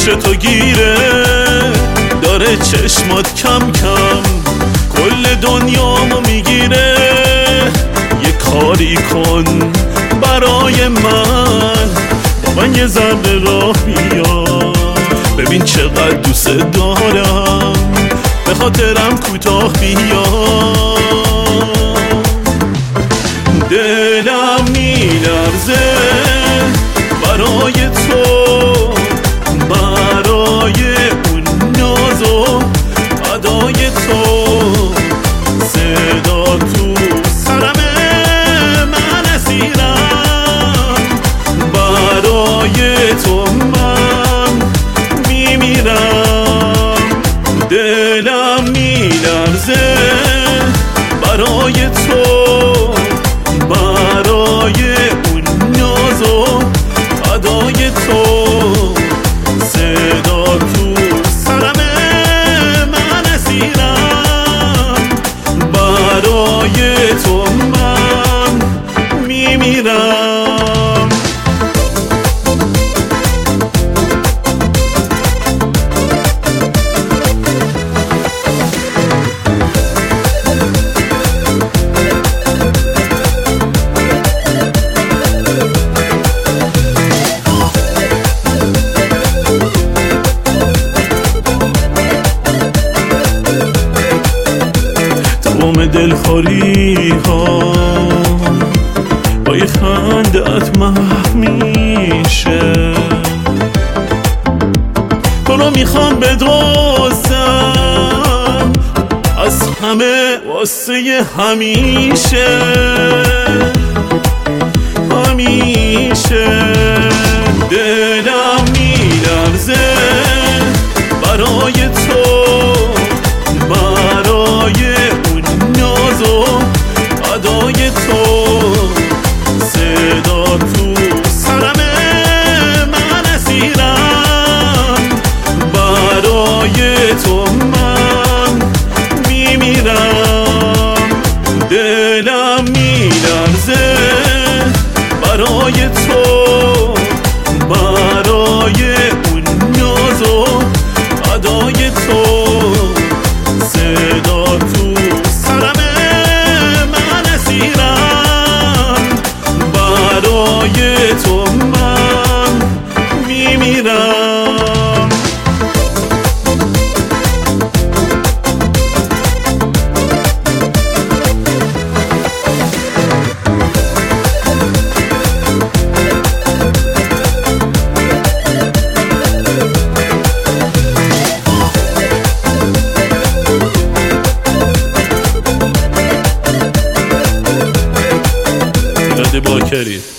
پیش تو گیره، داره چشمات کم کم کل دنیامو میگیره. یه کاری کن برای من، با من یه ذره راه بیا، ببین چقدر دوست دارم، به خاطرم کوتاه بیا. دلم میلرزه برای تو، برای اون ناز و ادای تو، صدا تو سرم من اسیرم، برای تو من میمیرم. دلم میلرزه برای تو، برای اون ناز و ادای تو، صدا تو سرم من اسیرم، برای تو من میمیرم. تمام دلخوری ها با یه خندت محو میشه، تو رو میخوام بدزدم از همه واسه همیشه، همیشه. دلم میلرزه برای تو، برای اون ناز و ادای تو، صدا تو سرم من اسیرم، برای تو من میمیرم. دلم میلرزه برای تو، برای اون ناز و ادای تو، صدا تو سرم من اسیرم، برای تو من میمیرم. باکری